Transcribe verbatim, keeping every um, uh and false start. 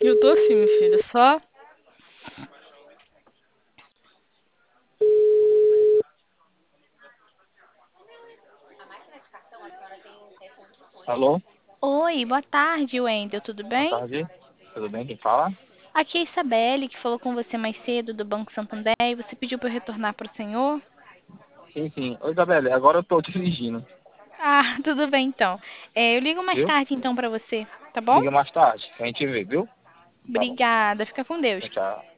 Eu tô sim, meu filho. Só. Alô? Oi, boa tarde, Wendel. Tudo Boa bem? tarde. Tudo bem? Quem fala? Aqui é a Isabelle, que falou com você mais cedo do Banco Santander e você pediu para eu retornar para o senhor. Sim, sim. Oi, Isabelle. Agora eu tô te dirigindo. Ah, tudo bem então. É, eu ligo mais Viu? tarde então para você, tá bom? Liga mais tarde. A gente vê, viu? Tá bom. Obrigada. Fica com Deus. Tchau, tchau.